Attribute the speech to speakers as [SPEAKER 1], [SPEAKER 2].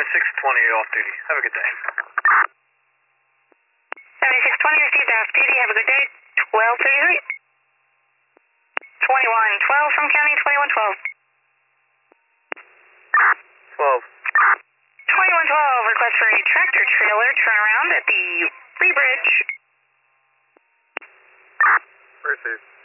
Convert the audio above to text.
[SPEAKER 1] 7620 off duty. Have a good day.
[SPEAKER 2] 7620 received off duty. Have a good day. 1233. 2112 from county, 2112.
[SPEAKER 1] 12.
[SPEAKER 2] 2112, request for a tractor trailer turnaround at the Lee Bridge.
[SPEAKER 1] Received.